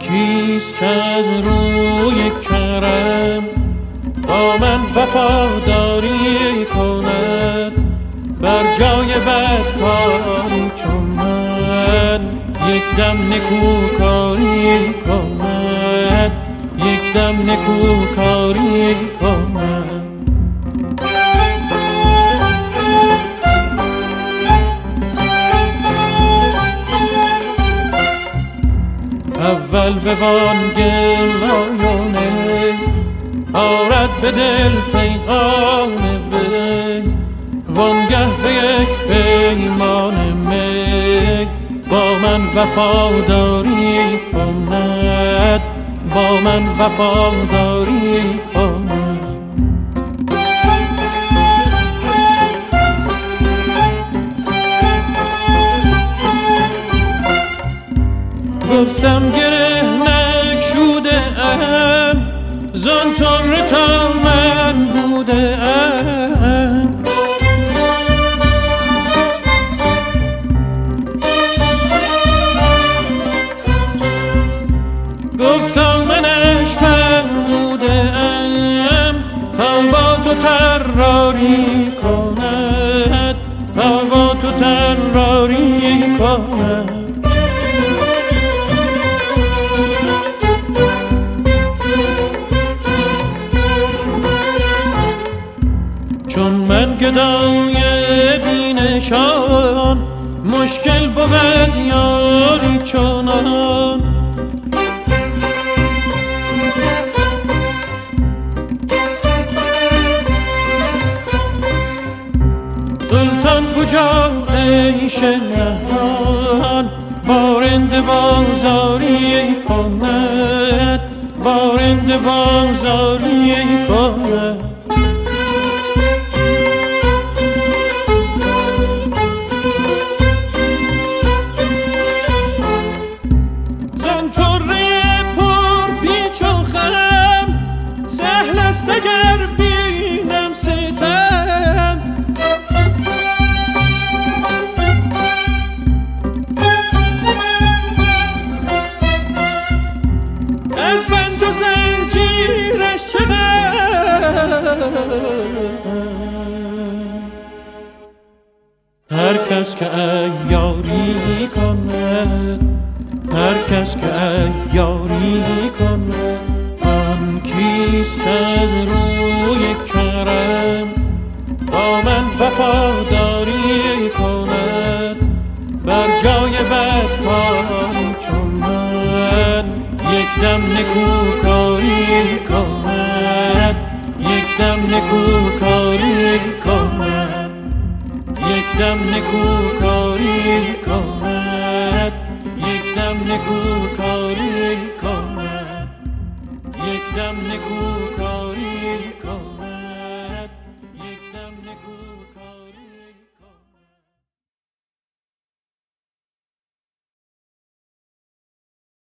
کیست که از روی کرم با من وفاداری کند، بر جای بدکاری چون من یک دم نکوکاری کند، یک دم نکوکاری کند. اول به بانگلایانه آرد به دل پیغام وی، وانگه به یک پیمان می با من وفاداری کند، با من وفاداری کند. گفتم گره نگشوده ام، زان طره تا من بوده ام. گفتم منش فرموده ام، تا با تو طراری کند، تا با تو طراری کند. چون من گدای بینشان، مشکل بود یاری چنان. سلطان کجا عیش نهان، بارنده بازاری کند، بارنده بازاری کند. اگر بینم ستم، از بند و زنجیرش چقدر. هر کس که عیاری کند، هر کس که عیاری کند، آن کیست که از روی کرم با من وفاداری کند، بر جای بدکاری چون من یک دم نکوکاری کند، یک دم نکوکاری کند، یک دم نکوکاری کند، یک دم نکوکاری کند، یک دم نکوکاری کند.